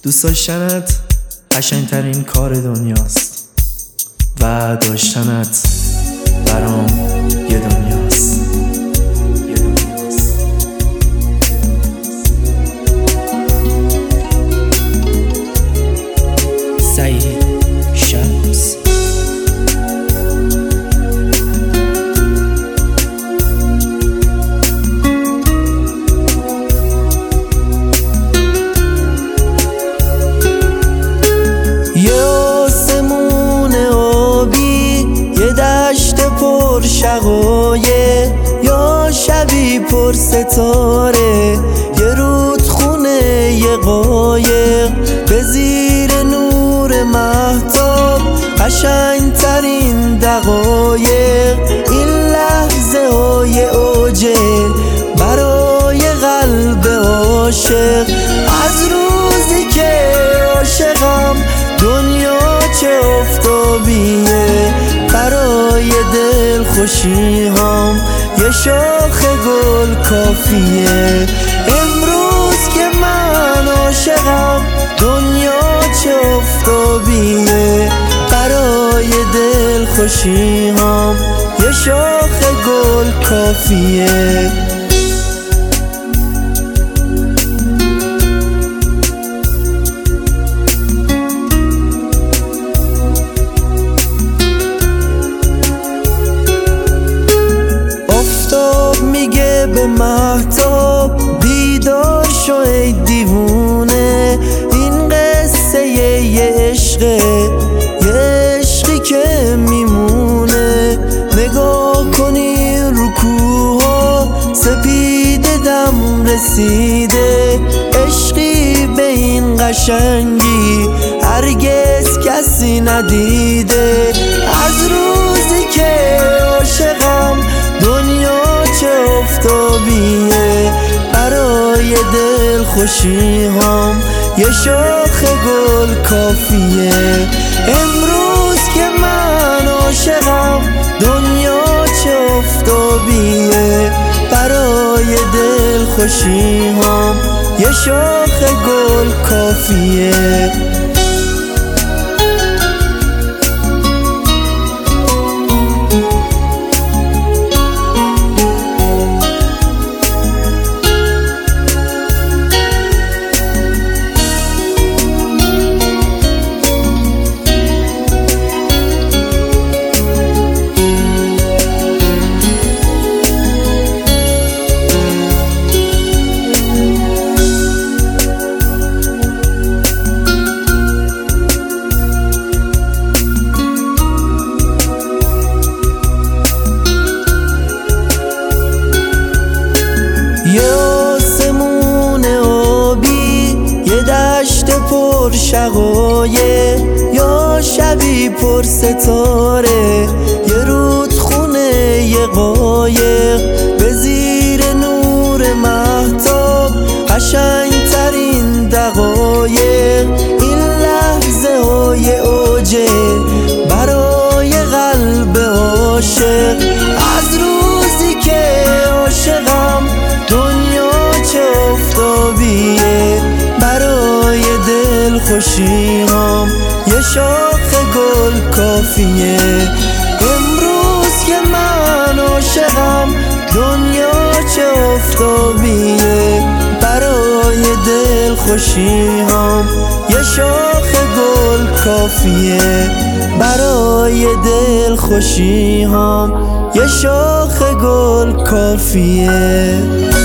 دوست داشتنت قشنگترین کار دنیاست و داشتنت برام یه دنیاست. سعید شمس. شقایق یا شبی پر ستاره، یه رودخونه یه قایق به زیر نور مهتاب، قشنگترین دقایق این لحظه های اوجه برای قلب عاشق. از روزی که عاشقم دنیا چه آفتابیه، برای دل خوشی هم یه شاخ گل کافیه. امروز که من عاشقم دنیا چه آفتابیه، برای دل خوشی هم یه شاخ گل کافیه. میگه به مهتاب بیدار شو ای دیوونه، این قصه یه عشقه، یه عشقی که میمونه. نگاه کنی رو کوها سپید دم رسیده، عشقی به این قشنگی هرگز کسی ندیده. از روزی که عاشقم دنیا چه آفتابیه، برای دل خوشی هم یه شاخ گل کافیه. امروز که من عاشقم دنیا چه آفتابیه، برای دل خوشی هم یه شاخ گل کافیه. یه آسمون آبی، یه دشت پر شقایق یا شبی پر ستاره، یه رودخونه یه قایق به زیر نور مهتاب، قشنگترین دقایق این لحظه های اوجه برای قلب عاشق. از روزی که عاشقم دنیا چه آفتابیه، برای دل خوشی هم یه شاخ گل کافیه. امروز که من عاشقم دنیا چه آفتابیه، برای دل خوشی هم یه شاخ گل کافیه. برای دل خوشی هم یه شاخ گل کافیه.